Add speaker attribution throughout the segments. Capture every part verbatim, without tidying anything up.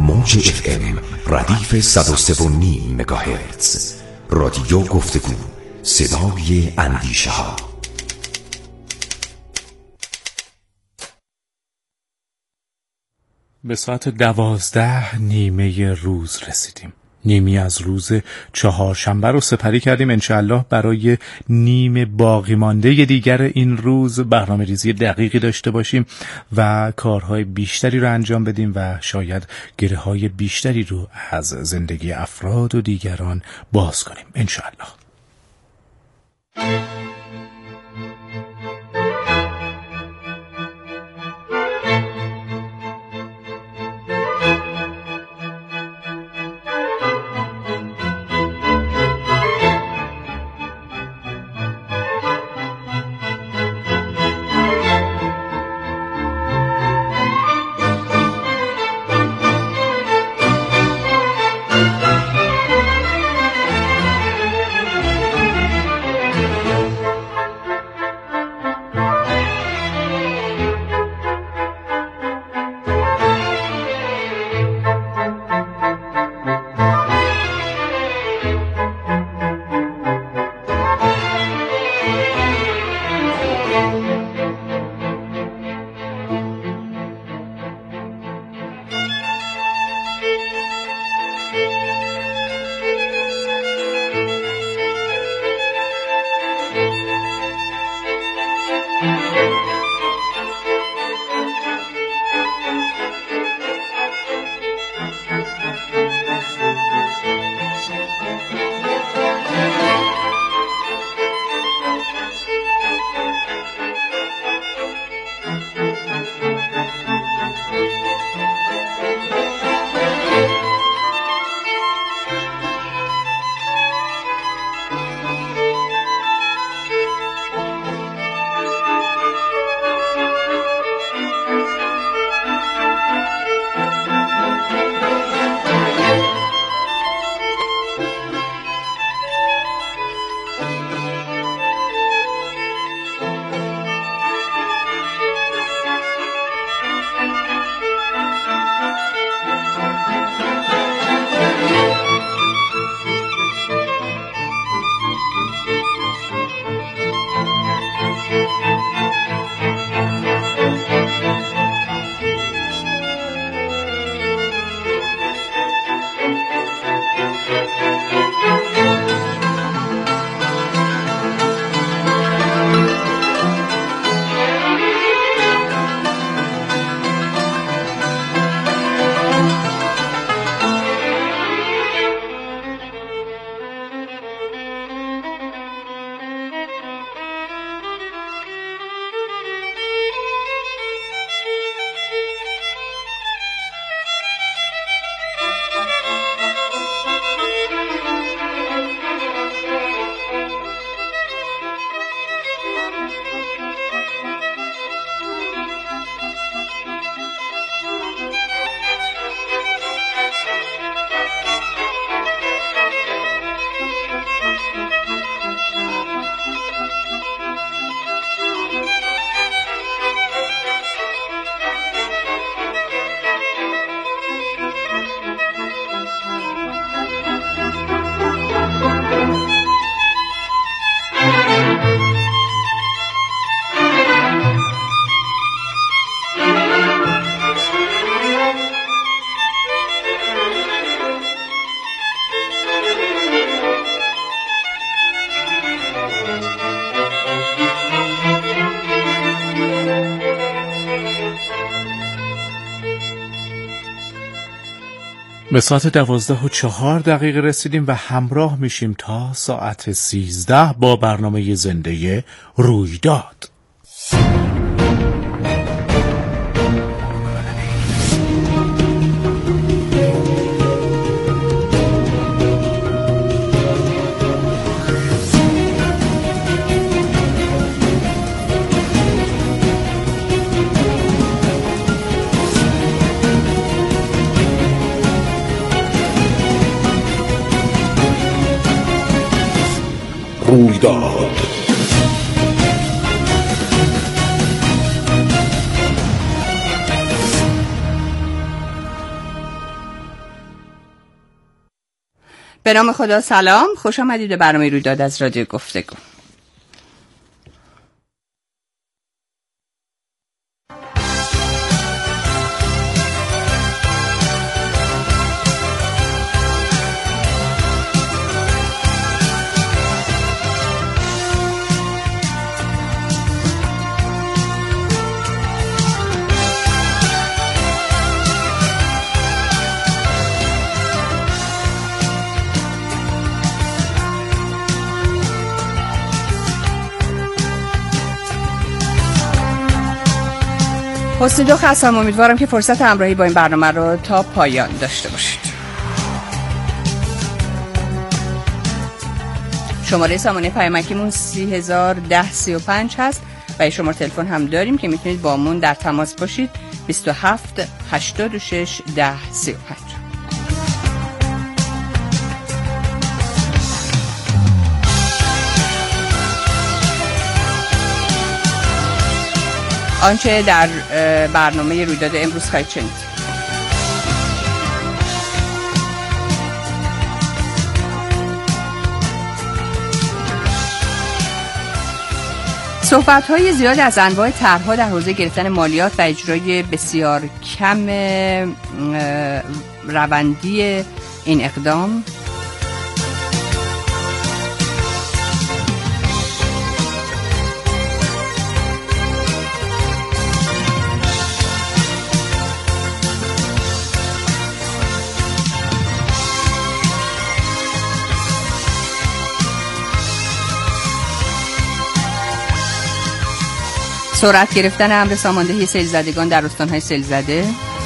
Speaker 1: موج اف ام ردیف صد و سه و نیم مگاهرتز. رادیو گفتگو، صدای اندیشه ها.
Speaker 2: به ساعت دوازده نیمه روز رسیدیم. نیمی از روز چهارشنبه رو سپری کردیم انشاءالله برای نیم باقی مانده دیگر این روز برنامه ریزی دقیقی داشته باشیم و کارهای بیشتری رو انجام بدیم و شاید گره های بیشتری رو از زندگی افراد و دیگران باز کنیم انشاءالله. به ساعت دوازده و چهار دقیقه رسیدیم و همراه میشیم تا ساعت سیزده با برنامه زنده رویداد.
Speaker 1: رویداد
Speaker 3: به نام خدا. سلام، خوش آمدید به برنامه رویداد از رادیو گفتگو. حسین دو هستم، امیدوارم که فرصت همراهی با این برنامه رو تا پایان داشته باشید. شماره سامانه پیامکیمون سی هزار و ده سی و پنج هست و شماره تلفن هم داریم که میتونید با همون در تماس باشید. بیست و هفت هشتاد و شش ده سی و پنج. آنچه در برنامه رویداد امروز خواهید شنید: صحبت‌های زیاد از انواع طرح‌ها در حوزه گرفتن مالیات و اجرای بسیار کم روندی این اقدام. سرعت گرفتن امر ساماندهی سیل‌زدگان در استان‌های سیل‌زده.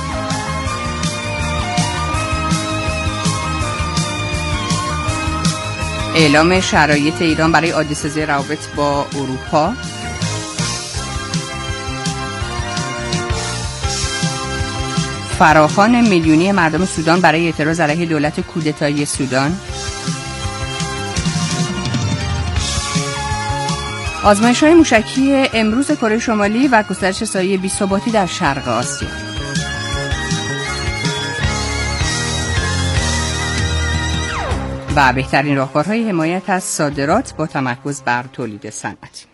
Speaker 3: اعلام شرایط ایران برای عادی‌سازی روابط با اروپا. فراخوان میلیونی مردم سودان برای اعتراض علیه دولت کودتایی سودان. آزمایش‌های موشکی امروز کره شمالی و گسترش سایه بی‌ثباتی در شرق آسیا. و بهترین راهکارهای حمایت از صادرات با تمرکز بر تولید صنعتی.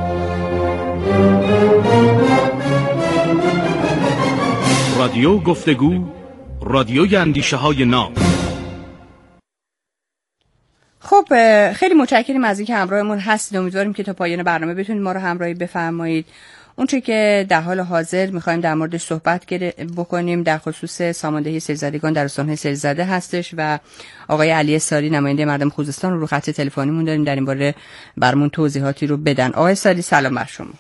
Speaker 4: رادیو گفتگو، رادیوی اندیشه‌های ناب.
Speaker 3: خب خیلی متشکریم از اینکه همراهمون هستید. امیدواریم که تا پایان برنامه بتونید ما رو همراهی بفرمایید. اونچه که در حال حاضر می‌خوایم در موردش صحبت بکنیم در خصوص ساماندهی سیل‌زدگان در استان‌های سیل‌زده هستش و آقای علی ساری نماینده مردم خوزستان رو رو خط تلفنیمون داریم در این باره برامون توضیحاتی رو بدن. آقای ساری سلام بر شما.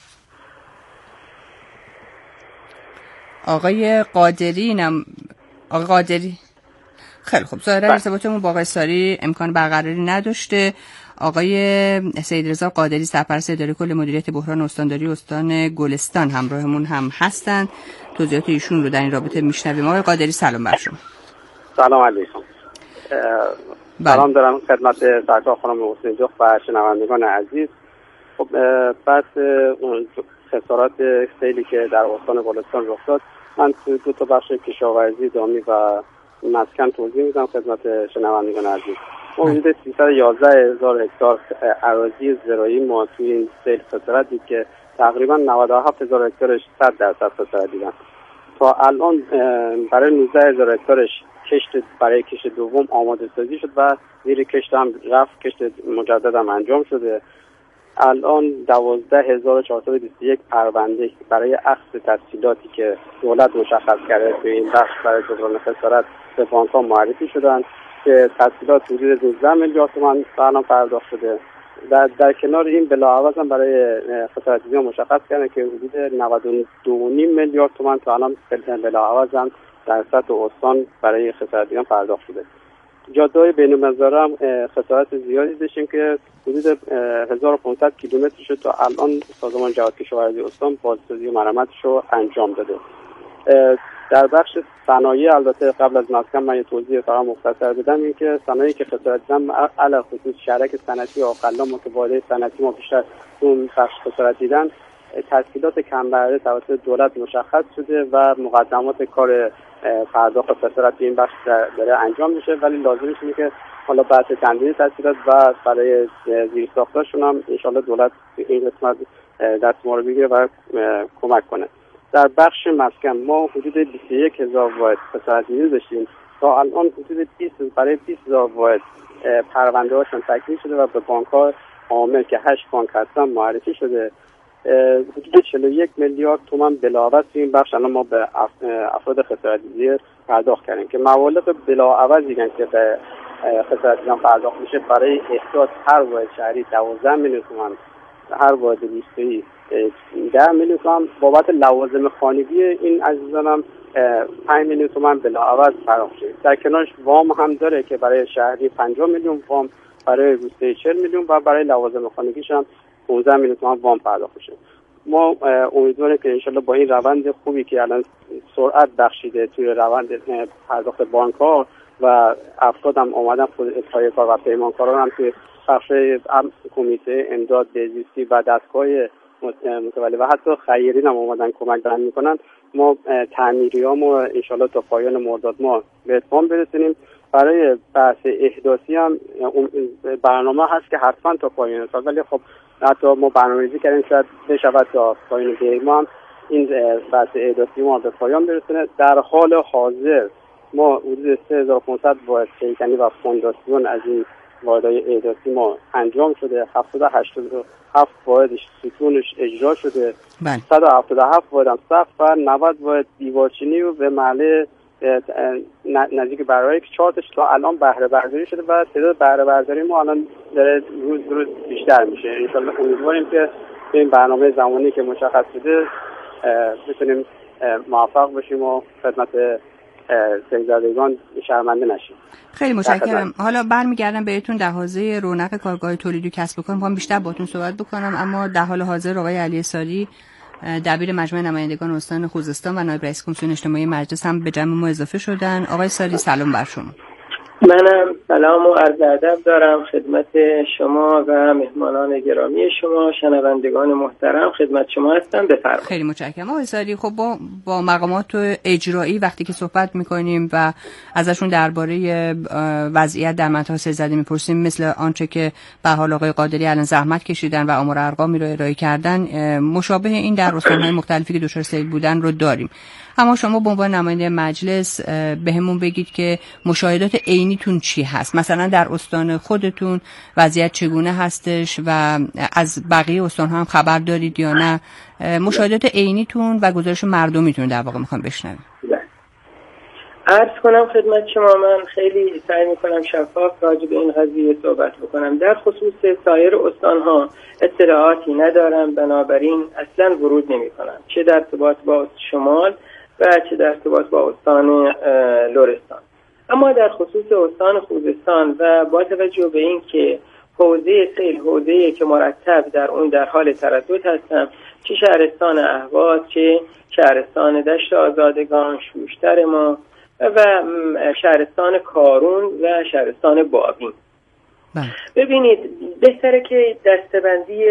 Speaker 3: آقای قادری نم آقای قادری خیلی خوب، ظاهرا ارتباطمون با آقای ساری امکان برقراری نداشته. آقای سیدرضا قادری سرپرست اداره کل مدیریت بحران استانداری استان گلستان همراهمون هم هستن. توضیحات ایشون رو در این رابطه میشنویم. آقای قادری سلام بر شما.
Speaker 5: سلام علیکم. سلام دارم خدمت سرکار خانم حسین جوخ و شنوندگان عزیز. خب بعد خسارات سیلی که در استان گلستان رخ داد، من تو دو تا بخش کشاورزی دامی و مسکن توضیح میدم خدمت شنوندگان عزیز. ما حدود سیصد و یازده هزار هکتار اراضی زراعی ما توی این سیل خسارت دید که تقریبا نود و هفت هزار هکتارش صد درصد خسارت دیدن. تا الان برای نوزده هزار هکتارش کشت برای کشت دوم آماده سازی شد و زیر کشت هم رفت، کشت مجدد هم انجام شده. الان دوازده هزار و چهارصد و بیست و یک پرونده برای اخذ تسهیلاتی که دولت مشخص کرده توی این بخش برای جبران خسارت به بانک‌ها معرفی شدن که تسهیلات حدود دوازده میلیارد تومان الان پرداخت شده. در, در کنار این بلاعوض هم برای خسارت‌زیان مشخص کردن که حدود نود و دو و نیم میلیارد تومان تا الان بلاعوض هم در سطح استان برای خسارت‌زیان پرداخت شده. جاده‌های بین‌المضاری هم خسارت زیادی داشتیم که حدود هزار و پانصد کیلومتر شد تا الان سازمان جهاد کشاورزی استان بازسازی و مرمتش رو انجام داده. در بخش صنایع البته قبل از مسکن من یه توضیح فقط مختصر بدم، این که صنایعی که خسارت دیدن علاوه خصوص شرک صنعتی و آقلا متبادل صنعتی ما بیشتر اون بخش خسارت دیدن تسهیلات کم بهره توسط دولت مشخص شده و مقدمات کار پرداخت خسارت این بخش داره انجام میشه، ولی لازمش اینه که حالا بحث تمدید تسهیلات و برای زیرساختاشون هم انشالله دولت این قسمت دست ما رو بگیره و کمک کنه. در بخش مسکن ما حدود بیست و یک هزار واحد خسارت‌گیری داشتیم، تا الان حدود بیست برای بیست هزار واحد پرونده هاشون تکمیل شده و به بانک ها عامل که هشت بانک هستن معرفی شده. حدود چهل و یک میلیارد تومان بلاعوض این بخش الان ما به افراد خسارت‌گیری پرداخت کردیم که مبالغ بلاعوض دیگه که به خسارت‌گیران پرداخت میشه برای احداث هر واحد شهری دوازده میلیون تومان، هر واحد روستایی ده میلیون تومان، بابت لوازم خانگی این عزیزان هم پنج میلیون تومان بلاعوض پرداخت شده. در کنارش وام هم داره که برای شهری پنجاه میلیون وام، برای روستایی چهل میلیون و برای لوازم خانگیش هم پانزده میلیون تومان وام پرداخت شده. ما امیدواریم که انشالله با این روند خوبی که الان سرعت بخشیده توی روند پرداخت بانک ها و افراد هم آمدن خود اتحادیه کار و پیمانکاران هم توی بخش کمیته امداد بهزیستی و دستگاه متولی و حتی خیرین هم آمدن کمک دارن میکنن، ما تعمیریامو انشالله تا پایان مرداد ما به اتمام برسونیم. برای بحث احداثی هم برنامه هست که حتما تا پایان سال، ولی خب حتی ما برنامه‌ریزی کردیم شاید بشود تا پایان دی ما هم این بحث احداثی ما به پایان برسونه. در حال حاضر ما حدود سه هزار و پانصد واحد شیکنی و فونداسیون از این واحدهای احداثی ما انجام شده، هفتصد و هشتاد و هفت واحدش ستونش اجرا شده، صد و هفتاد و هفت واحد هم سقف و نود واحد دیوارچینی و به محله نزدیک برای که چهار تاش تا الان بهره برداری شده و تعداد بهره برداری ما الان داره روز روز بیشتر میشه. انشالله امیدواریم که به این برنامه زمانی که مشخص شده بتونیم موفق باشیم و خدمت سیدزادگان شرمنده نشیم.
Speaker 3: خیلی متشکرم. حالا برمیگردم بهتون در حوزه رونق کارگاه تولیدی کسب و کار میخوام بیشتر باهاتون صحبت بکنم، اما در حال حاضر آقای علی ساری دبیر مجمع نمایندگان استان خوزستان و نایب رئیس کمیسیون اجتماعی مجلس هم به جمع ما اضافه شدن. آقای ساری سلام بر شما.
Speaker 6: منم سلام و عرض ادب دارم خدمت شما و مهمانان گرامی شما، شنوندگان محترم خدمت شما هستم. بفرمایید.
Speaker 3: خیلی متشکرم آقای ساری. خب با با مقامات اجرایی وقتی که صحبت می‌کنیم و ازشون درباره وضعیت در منطقه سیل‌زده می‌پرسیم، مثل آنچه که به حال آقای قادری الان زحمت کشیدن و آمار ارقامی رو ارائه کردن، مشابه این در استان‌های مختلفی که دچار سیل بودن رو داریم. اما شما به عنوان نماینده مجلس بهمون بگید که مشاهدات عینیتون چی هست؟ مثلا در استان خودتون وضعیت چگونه هستش و از بقیه استان‌ها هم خبر دارید یا نه؟ مشاهدات عینیتون و گزارش مردمیتون در واقع میخوام بشنویم.
Speaker 6: عرض کنم خدمت شما، من خیلی سعی میکنم شفاف راجع به این قضیه صحبت بکنم. در خصوص سایر استان‌ها اطلاعاتی ندارم، بنابراین اصلا ورود نمی‌کنم، چه در ارتباط با شمال و چه در ارتباط با استان لرستان. اما در خصوص استان خوزستان و با توجه به این که حوزه سیل حوزه‌ای که مرتب در اون در حال تردد هستم، چه شهرستان اهواز، چه شهرستان دشت آزادگان، شوشتر ما و شهرستان کارون و شهرستان بابین. ببینید بهتره که دستبندی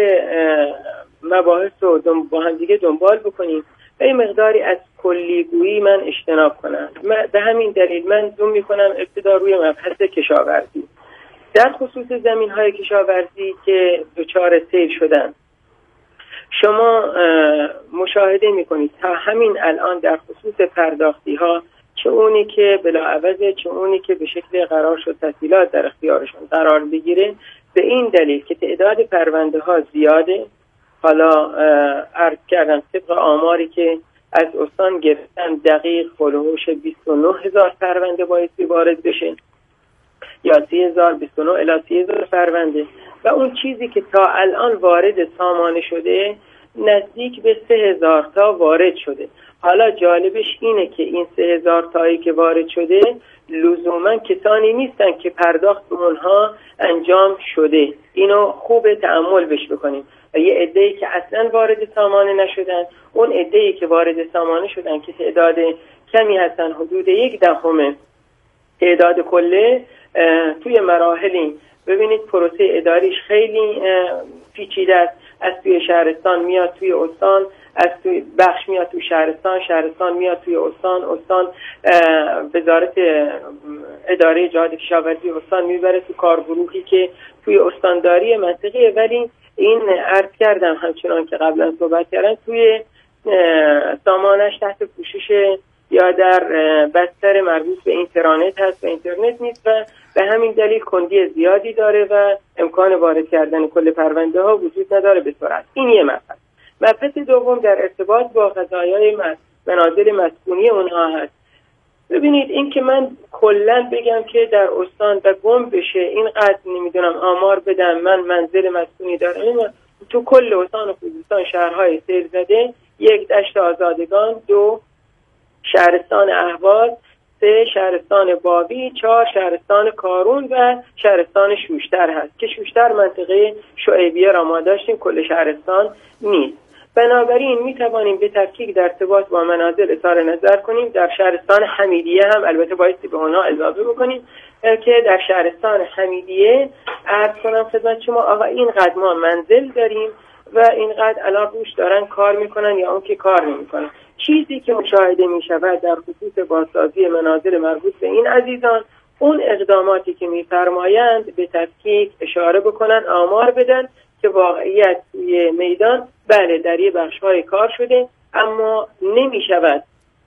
Speaker 6: مباحث رو با هم دیگه دنبال بکنیم و این مقداری از کلیگویی من اجتناب کنم. به همین دلیل من زوم میکنم ابتدا روی مبحث کشاورزی. در خصوص زمین های کشاورزی که دچار سیل شدن، شما مشاهده میکنید تا همین الان در خصوص پرداختی ها، چه اونی که بلاعوضه چه اونی که به شکل قرار شد تسهیلات در اختیارشون قرار بگیره، به این دلیل که تعداد پرونده ها زیاده. حالا عرض کردم طبق آماری که از استان گرفتن دقیق فلوش بیست و نه هزار پرونده بایستی وارد بشه یا سی هزار، بیست و نه الی سی هزار پرونده، و اون چیزی که تا الان وارد سامانه شده نزدیک به سه هزار تا وارد شده. حالا جالبش اینه که این سه هزار تایی که وارد شده لزوما کسانی نیستن که پرداخت به اونها انجام شده. اینو خوب تأمل بش بکنیم. و یه عده‌ای که اصلا وارد سامانه نشدن، اون عده‌ای که وارد سامانه شدن که تعداد کمی هستن، حدود یک دهم تعداد کله، توی مراحلی ببینید پروسه اداریش خیلی پیچیده است. از توی شهرستان میاد توی استان، از توی بخش میاد توی شهرستان، شهرستان میاد توی استان، استان وزارت اداره جهاد کشاورزی استان میبره تو کارگروهی که توی استانداری منطقه. ولی این عرض کردم همچنان که قبلا صحبت کردم توی سامانش تحت پوشش یا در بستر مربوط به اینترنت هست و اینترنت نیست و به همین دلیل کندی زیادی داره و امکان وارد کردن کل پرونده ها وجود نداره به سرعت. این یه مبحث. مبحث دوم در ارتباط با قضایای منازل مسکونی اونها هست. ببینید این که من کلا بگم که در استان و گم بشه اینقدر نمیدونم آمار بدم من منزل مسکونی دارم، تو کل استان و خوزستان شهرهای سیل زده، یک دشت آزادگان، دو شهرستان اهواز، سه شهرستان بابی، چهار شهرستان کارون و شهرستان شوشتر هست که شوشتر منطقه شعیبیه را ما داشتیم، کل شهرستان نیست. بنابراین می توانیم به تفکیک در ارتباط با منازل اظهار نظر کنیم. در شهرستان حمیدیه هم البته بایستی به اونها اضافه بکنیم که در شهرستان حمیدیه عرض کنم خدمت شما آقا اینقدر ما منزل داریم و اینقدر الان روش دارن کار میکنن یا اون که کار نمیکنن. چیزی که مشاهده میشود در خصوص بازسازی منازل مربوط به این عزیزان، اون اقداماتی که میفرمایند به تفکیک اشاره بکنن، آمار بدن که واقعیت توی میدان بله در یه بخش‌های کار شده، اما نمیشود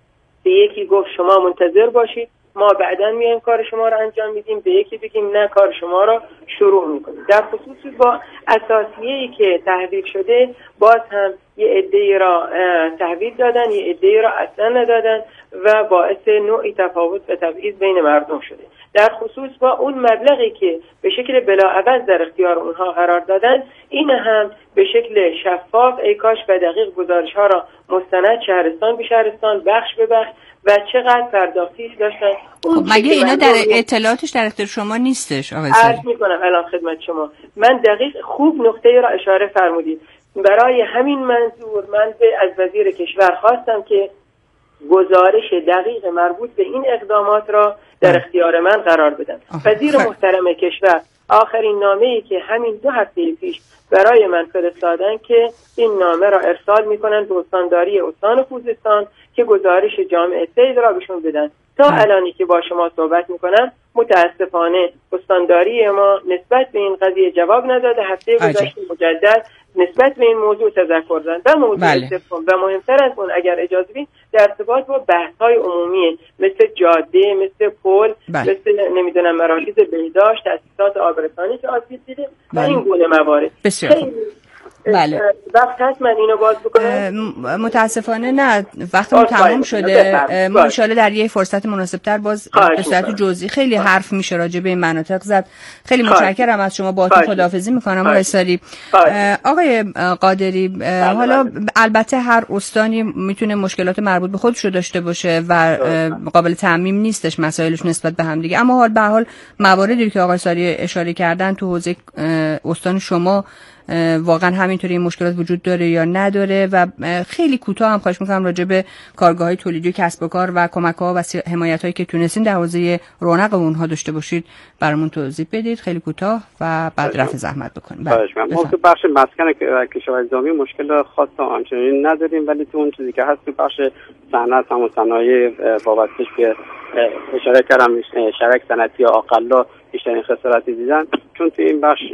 Speaker 6: به یکی گفت شما منتظر باشید ما بعداً میایم کار شما رو انجام میدیم، به یکی بگیم نه کار شما رو شروع میکنیم. در خصوص با اساسیه‌ای که تحویل شده باز هم یه عده‌ای را تحویل دادن، یه عده‌ای را اصلا ندادن و باعث نوعی تفاوت و تبعیض بین مردم شده. در خصوص با اون مبلغی که به شکل بلاعوض در اختیار اونها قرار دادن، این هم به شکل شفاف ای کاش و دقیق گزارش ها را مستند شهرستان به شهرستان، بخش به بخش و چقدر پرداختیش داشتن.
Speaker 3: خب مگه اینا در اطلاعاتش در اختیار شما نیستش آقای ساری؟
Speaker 6: عرض میکنم الان خدمت شما. من دقیق خوب نقطه را اشاره فرمودید. برای همین منظور من به از وزیر کشور خواستم که گزارش دقیق مربوط به این اقدامات را در اختیار من قرار بدن. وزیر محترم کشور آخرین نامه‌ای که همین دو هفته پیش برای من فرستادن که این نامه را ارسال میکنن به استانداری استان خوزستان که گزارش جامعه سیل را بهشون بدن. تا الانی که با شما صحبت میکنم متاسفانه استانداری ما نسبت به این قضیه جواب نداده. هفته گذشته مجدد نسبت به این موضوع تذکر دادن و موضوع سوم و مهمتر از اون اگر اجازه بدید در ارتباط با بحث‌های عمومی مثل جاده، مثل پل، مثل نمیدونم مراکز بهداشت، تأسیسات آبرسانی که آسیب دیده و این گونه موارد.
Speaker 3: بسیار بله.
Speaker 6: وقت هست من اینو باز بکنم؟
Speaker 3: متاسفانه نه، وقتمون تمام شده. ما ان شاءالله در یه فرصت مناسبتر باز به صورت جزئی خیلی حرف میشه راجع به این مناطق زد. خیلی متشکرم از شما. باهاتون خداحافظی میکنم آقای ساری. آقای قادری، حالا البته هر استانی میتونه مشکلات مربوط به خودش رو داشته باشه و قابل تعمیم نیستش مسائلش نسبت به هم دیگه، اما حال به حال مواردی که آقای ساری اشاره کردن تو حوزه استان شما واقعا همینطوری این مشکلات وجود داره یا نداره و خیلی کوتاه هم خواهش میکنم راجع به کارگاه‌های تولیدی و کسب و کار و کمک‌ها و حمایت‌هایی که تونستین در حوزه رونق اونها داشته باشید برامون توضیح بدید، خیلی کوتاه و بعد رفع زحمت بکنید.
Speaker 5: ما تو بخش مسکن کشاورزی دامی مشکل خاص آنچنانی نداریم، ولی تو اون چیزی که هست تو بخش صنعت هم صنایع وابسته که اشاره کردم شرک صنعتی اقلا بیشترین خسارتی دیدن، چون تو این بخش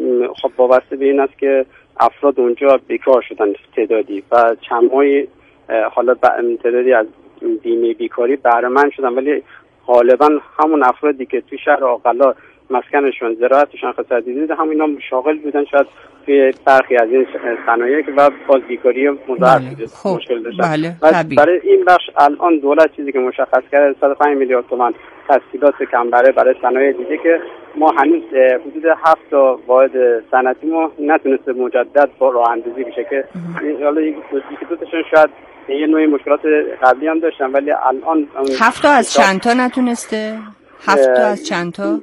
Speaker 5: خب وابسته به این است که افراد اونجا بیکار شدن تعدادی و چند ماهی حالا تعدادی از بیمه بیکاری بهره مند شدن، ولی غالبا همون افرادی که تو شهر اقلا مسکنشون زراعتشون خسارتی دیده همینا شاغل بودن شاید توی برخی از این صنایع که بعد باز بیکاری مضاعف
Speaker 3: بله.
Speaker 5: مشکل داشتن.
Speaker 3: بله.
Speaker 5: برای این بخش الان دولت چیزی که مشخص کرده صد و پنج میلیارد تومان تسهیلات کمبره برای صنایع دیده که ما هنوز حدود هفت تا واحد صنعتی ما نتونسته مجدد با راه اندازی بشه که حالا یک دو تاشون شاید یه نوعی مشکلات قبلی هم داشتن، ولی الان
Speaker 3: هفت تا از چند تا نتونسته؟ هفت تا از چند تا؟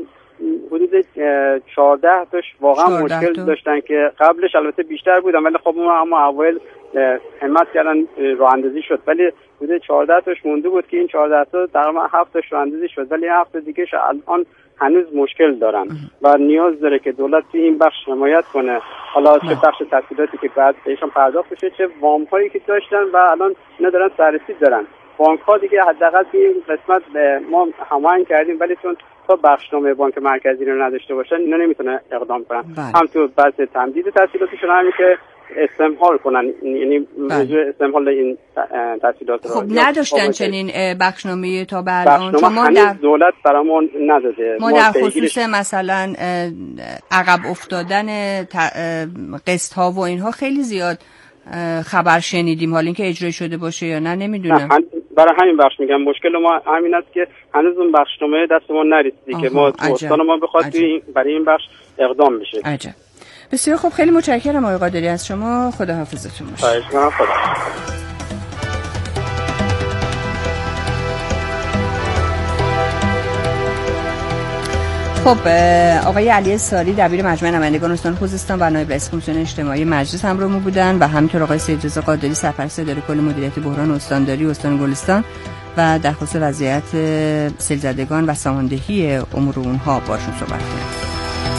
Speaker 5: حدود چهارده تاش واقعا مشکل تا. داشتن که قبلش البته بیشتر بودن، ولی خب ما اما اول همت کردن راه اندازی شد، ولی بوده چهارده تاش مونده بود که این چهارده تا تقریبا هفت تاش رانندگی شد، ولی هفت دیگه‌ش الان هنوز مشکل دارن و نیاز داره که دولت توی این بخش حمایت کنه. حالا چه بخش تسهیلاتی که بعد بهشون پرداخت بشه، چه وام هایی که داشتن و الان اینا دارن سررسی دارن. بانک ها دیگه حداقل توی این قسمت ما هماهنگ کردیم، ولی چون تا بخشنامه بانک مرکزی رو نداشته باشن اینا نمیتونن اقدام کنن. هم تو بحث تمدید تسهیلاتشون همین که استمهال کنن، یعنی موضوع استمهال این تسهیلات رو
Speaker 3: خب نداشتن چنین بخشنامه تا به الان.
Speaker 5: شما در دولت برامون نداده.
Speaker 3: ما در خصوص مثلا عقب افتادن قسط ها و اینها خیلی زیاد خبر شنیدیم، حالا اینکه اجرا شده باشه یا نه نمیدونم.
Speaker 5: برای همین بخش میگم مشکل ما همین است که هنوز اون بخشنامه دست ما نرسیده که ما استان ما بخواد برای این بخش اقدام بشه.
Speaker 3: عجب. بسیار خوب، خیلی متشکرم آقای قادری از شما. خدا حافظتون باشه.
Speaker 5: خواهش می‌کنم. خدا.
Speaker 3: خب آقای علی ساری دبیر مجمع نمایندگان استان خوزستان و نایب رئیس کمیسیون اجتماعی مجلس همراهمون بودن و همینطور آقای سیدرضا قادری سرپرست اداره کل مدیریت بحران استانداری استان گلستان و در خصوص وضعیت سیل‌زدگان و ساماندهی امور اونها باشون صحبت کردیم.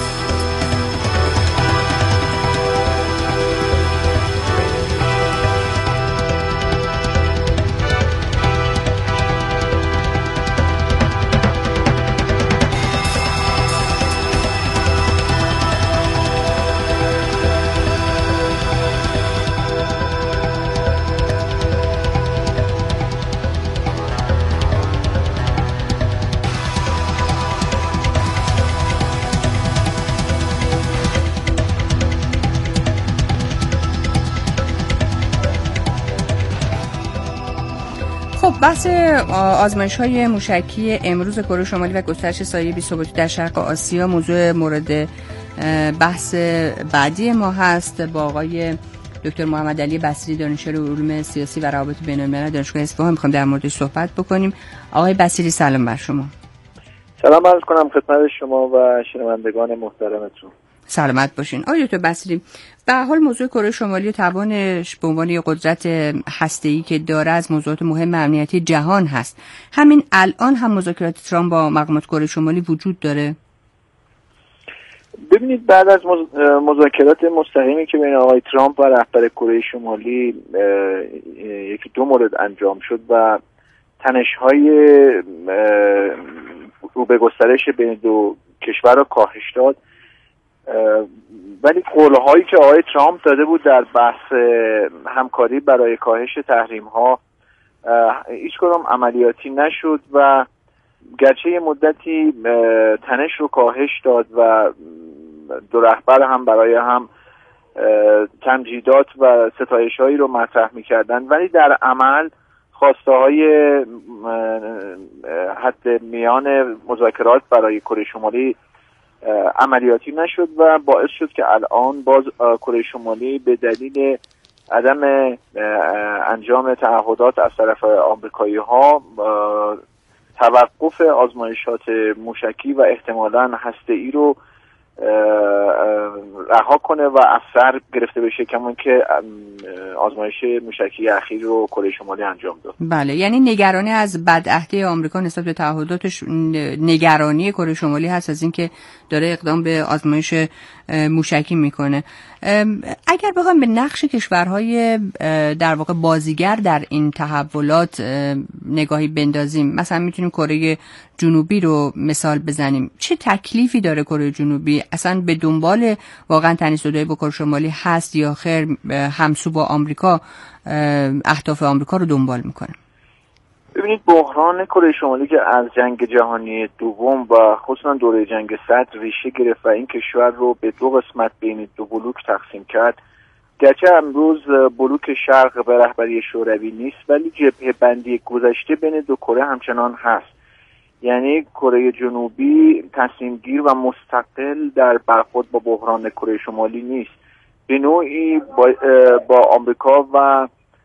Speaker 3: بحث آزمایش‌های موشکی امروز کره شمالی و گسترش سایه بی‌ثباتی در شرق آسیا موضوع مورد بحث بعدی ما هست. با آقای دکتر محمد علی بصری دانشیار علوم سیاسی و روابط بین‌الملل دانشگاه اصفهان می‌خوام در موردش صحبت بکنیم. آقای بصری سلام بر شما.
Speaker 7: سلام عرض کنم خدمت شما و شنوندگان محترمتون.
Speaker 3: سلامت باشین. آقای دکتر بصری، به هر حال موضوع کره شمالی و توانش به عنوان یک قدرت هسته‌ای که داره از موضوعات مهم امنیتی جهان هست. همین الان هم مذاکرات ترامپ با مقامات کره شمالی وجود داره؟
Speaker 7: ببینید بعد از مذاکرات مستقیمی که بین آقای ترامپ و رهبر کره شمالی یکی دو مورد انجام شد و تنش‌های رو به گسترش بین دو کشور را کاهش داد، ولی قول‌هایی که آقای ترامپ داده بود در بحث همکاری برای کاهش تحریم‌ها هیچ کدام عملیاتی نشد و گرچه یه مدتی تنش رو کاهش داد و دو رهبر هم برای هم تمجیدات و ستایش‌هایی رو مطرح می‌کردن، ولی در عمل خواسته‌های حد میان مذاکرات برای کره شمالی عملیاتی نشد و باعث شد که الان باز کره شمالی به دلیل عدم انجام تعهدات از طرف آمریکایی‌ها توقف آزمایشات موشکی و احتمالاً هسته‌ای رو رها کنه و از سر گرفته بشه، کما که آزمایش موشکی اخیر رو کره شمالی انجام داد.
Speaker 3: بله، یعنی نگرانی از بدعهدی آمریکا نسبت به تعهداتش، نگرانی کره شمالی هست از اینکه داره اقدام به آزمایش موشکی میکنه. اگر بخوام به نقش کشورهای در واقع بازیگر در این تحولات نگاهی بندازیم، مثلا میتونیم کره جنوبی رو مثال بزنیم. چه تکلیفی داره کره جنوبی؟ اصلا به دنبال واقعا تنیس‌زدایی با کره شمالی هست یا خیر همسو با آمریکا اهداف آمریکا رو دنبال میکنه؟
Speaker 7: ببینید، بحران کره شمالی که از جنگ جهانی دوم و خصوصا دوره جنگ سرد ریشه گرفت و این کشور رو به دو قسمت بین دو بلوک تقسیم کرد، گرچه امروز بلوک شرق به رهبری شوروی نیست، ولی جبهه بندی گذشته بین دو کره همچنان هست. یعنی کره جنوبی تصمیم گیر و مستقل در برخورد با بحران کره شمالی نیست، به نوعی با, با آمریکا و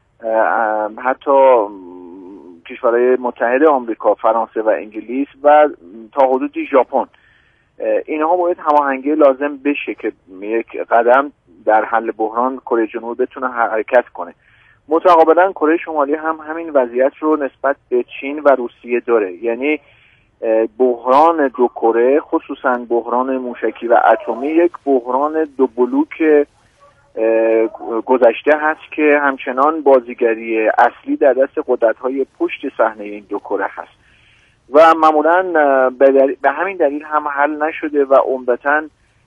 Speaker 7: حتی کشورهای متحد آمریکا، فرانسه و انگلیس و تا حدودی ژاپن، اینها باید هماهنگی لازم بشه که یک قدم در حل بحران کره جنوبی بتونه حرکت کنه. متقابلا کره شمالی هم همین وضعیت رو نسبت به چین و روسیه داره. یعنی بحران دو کره، خصوصا بحران موشکی و اتمی، یک بحران دو بلوک گذشته هست که همچنان بازیگری اصلی در دست قدرت‌های پشت صحنه این دو کره هست و معمولاً به همین دلیل هم حل نشده و عمدتاً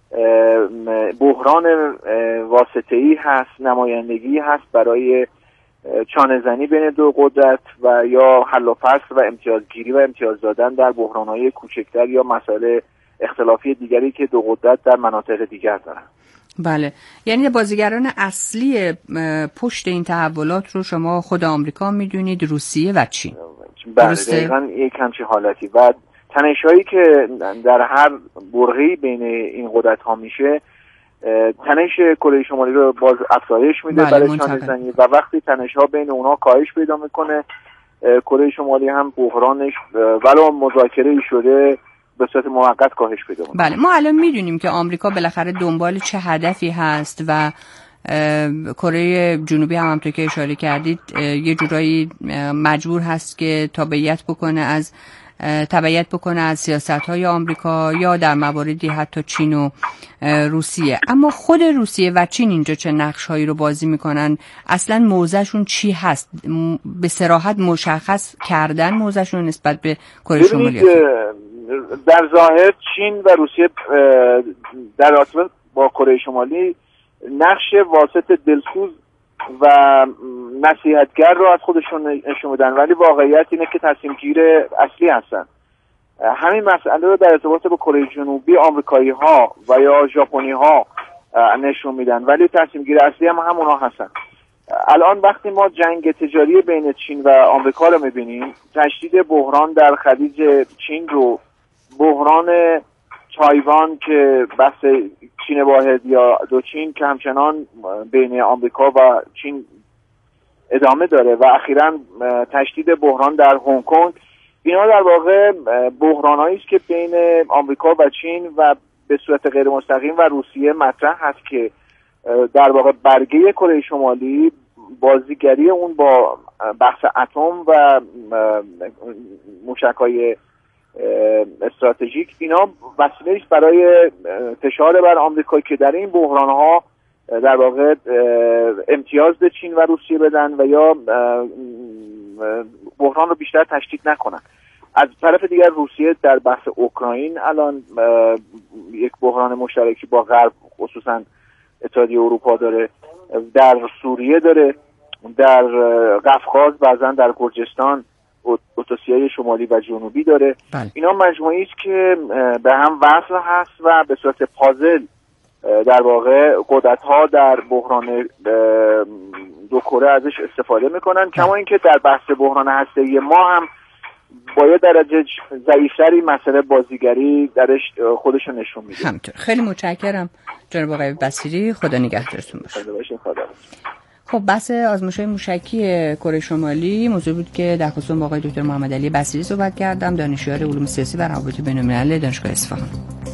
Speaker 7: بحران واسطه‌ای هست، نمایندگی هست برای چانه زنی بین دو قدرت و یا حل و فصل و امتیازگیری و امتیاز دادن در بحران‌های کوچکتر یا مسائل اختلافی دیگری که دو قدرت در مناطق دیگر دارن.
Speaker 3: بله، یعنی بازیگران اصلی پشت این تحولات رو شما خود آمریکا میدونید، روسیه و چین.
Speaker 7: بله، دقیقاً یک همچین حالتی و تنش‌هایی که در هر برهه‌ای بین این قدرت‌ها میشه، تنش کره شمالی رو باز افزایش میده
Speaker 3: بله،
Speaker 7: برای چانه زنی و وقتی تنش‌ها بین اونها کاهش پیدا میکنه، کره شمالی هم بحرانش ولو مذاکره‌ای شده به صورت موقت کاهش پیدا میکنه.
Speaker 3: بله، ما الان میدونیم که آمریکا بالاخره دنبال چه هدفی هست و کره جنوبی هم همونطور که اشاره کردید یه جورایی مجبور هست که تابعیت بکنه از تبعیت بکنه از سیاست‌های آمریکا یا در مواردی حتی چین و روسیه. اما خود روسیه و چین اینجا چه نقش‌هایی رو بازی میکنن؟ اصلا موضعشون چی هست؟ به صراحت مشخص کردن موضعشون نسبت به کره شمالی.
Speaker 7: در ظاهر چین و روسیه در رابطه با کره شمالی نقش واسط دلسوز و نصیحتگر رو از خودشون نشون میدن، ولی واقعیت اینه که تصمیم گیر اصلی هستن. همین مسئله رو در ارتباط با کره جنوبی آمریکایی ها و یا ژاپنی ها نشون میدن، ولی تصمیم گیر اصلی هم همونا هستن. الان وقتی ما جنگ تجاری بین چین و آمریکا رو میبینیم، تشدید بحران در خلیج چین رو، بحران تایوان که بحث چین واحد یا دو چین که همچنان بین آمریکا و چین ادامه داره و اخیراً تشدید بحران در هنگ کنگ، اینا در واقع بحرانایی است که بین آمریکا و چین و به صورت غیر مستقیم و روسیه مطرح هست که در واقع برگه کره شمالی بازیگری اون با بحث اتم و موشک‌های استراتژیک، اینا وسیله است برای فشار بر آمریکا که در این بحران‌ها در واقع امتیاز به چین و روسیه بدن و یا بحران رو بیشتر تشدید نکنن. از طرف دیگر روسیه در بحث اوکراین الان یک بحران مشترکی با غرب خصوصا اتحادیه اروپا داره، در سوریه داره، در قفقاز، بعضا در گرجستان، اتوسیای شمالی و جنوبی داره.
Speaker 3: بله.
Speaker 7: اینا مجموعی است که به هم وصل هست و به صورت پازل در واقع قدرت‌ها در بحران دو کره ازش استفاده میکنن. کما اینکه در بحث بحران هسته‌ای ما هم با یه درجه ضعیف‌تری مسئله بازیگری درش خودشو نشون میده.
Speaker 3: همینطور. خیلی متشکرم جناب آقای بصیری، خدا نگهدارتون باشه.
Speaker 7: خدا باشه. خدا.
Speaker 3: خب بحث آزمایش‌های موشکی کره شمالی موضوع بود که در خصوص با آقای دکتر محمد علی بصیری صحبت کردم، دانشیار علوم سیاسی و روابط بین‌الملل دانشگاه اصفهان.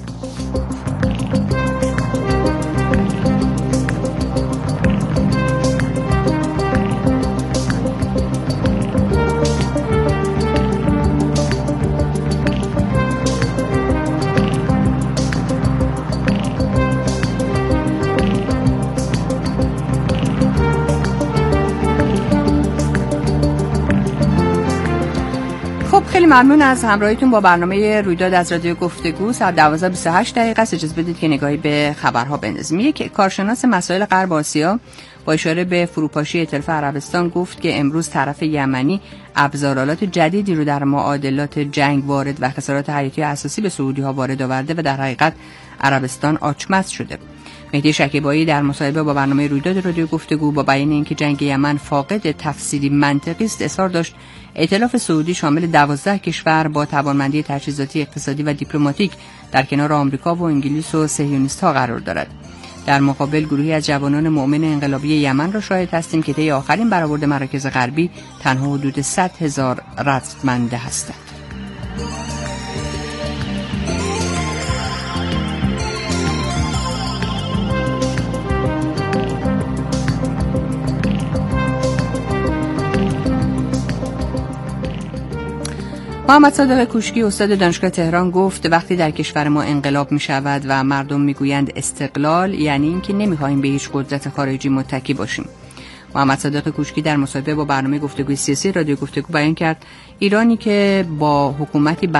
Speaker 3: خیلی ممنون از همراهیتون با برنامه رویداد از رادیو گفتگو. ساعت دوازده و بیست و هشت دقیقه است. اجازه بدید که نگاهی به خبرها بندازیم. یک کارشناس مسائل غرب آسیا با اشاره به فروپاشی ائتلاف عربستان گفت که امروز طرف یمنی ابزارالات جدیدی رو در معادلات جنگ وارد و خسارات حیاتی اساسی به سعودی‌ها وارد آورده و در حقیقت عربستان آچمز شده. مهدی شکیبایی در مصاحبه با برنامه رویداد رادیو گفتگو با بیان اینکه جنگ یمن فاقد تفسیری منطقی است اصرار داشت ائتلاف سعودی شامل دوازده کشور با توانمندی تجهیزاتی، اقتصادی و دیپلماتیک در کنار آمریکا و انگلیس و صهیونیست‌ها قرار دارد. در مقابل گروهی از جوانان مؤمن انقلابی یمن را شاهد هستیم که طی آخرین برآورد مراکز غربی تنها حدود صد هزار رزمنده هستند. محمد صادق کوشکی استاد دانشگاه تهران گفت وقتی در کشور ما انقلاب می شود و مردم می گویند استقلال، یعنی اینکه نمی خواهیم به هیچ قدرت خارجی متکی باشیم. محمد صادق کوشکی در مصاحبه با برنامه گفتگوی سیاسی رادیو گفتگو بیان کرد ایرانی که با حکومتی